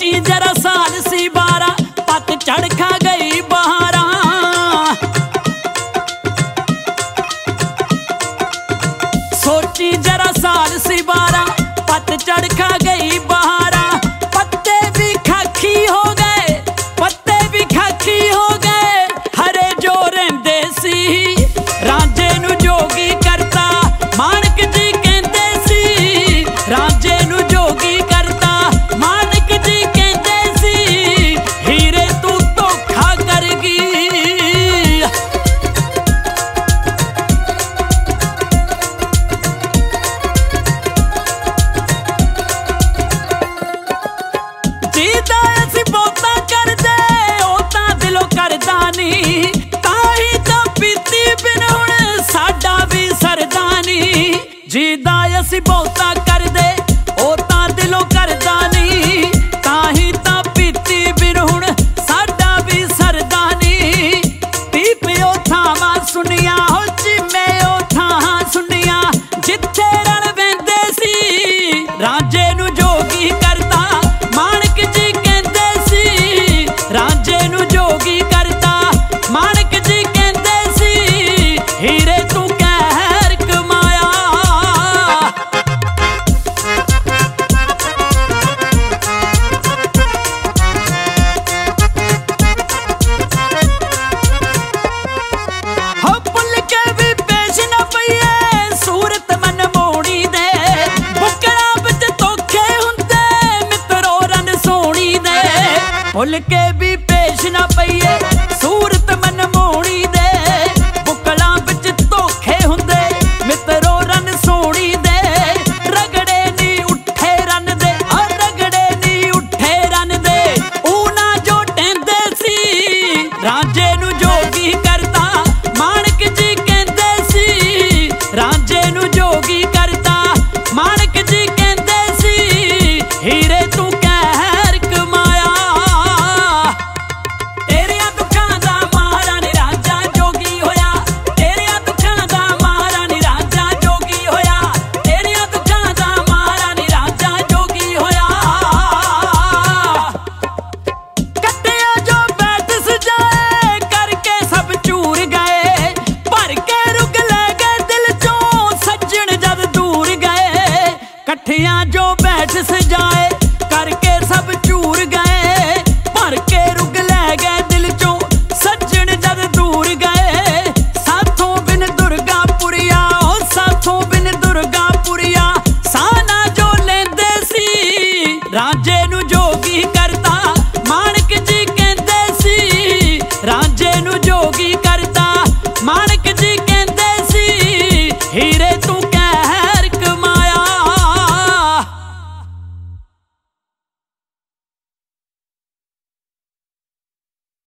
सोची जरा साल सी 12 पत चढ़ खा गई बहारा। सोची जरा साल सी 12 पत चढ़ खा गई बहारा। पत्ते भी खाखी हो गए, पत्ते भी खाखी हो गए, हरे जो रहिंदे सी रांझे नू जोगी करता। माणक जी कहंदे सी रांझे नू जोगी करता। माणक जी कहंदे सी हीरे तू धोखा कर गई। जीदा असी बहुता करदे ओ तां दिलों करदा नी, ताही तां पीती बिन हुण साडा भी सरदा नी। जीदा असी बहुता करदे ओ तां दिलों करदा नी, ताही तां पीती बिन हुण साडा भी सरदा नी। पीपियो थावां सुनिया हो जिम्मे ओ थां सुनिया, जिथे रल वहिंदे सी रांझे नू जोगी करता। माणक जी कहंदे सी रांझे नू जोगी करता। माणक जी कहंदे सी हीरे तू कहर कमाया। हो भुल के भी पेश न पईए सूरत मन मोड़ी दे, बुकड़ा विच धोखे हुंदे मित्रो रन सोहणी दे। भुल के भी पेश न पईए सूरत मन मोड़ी दे,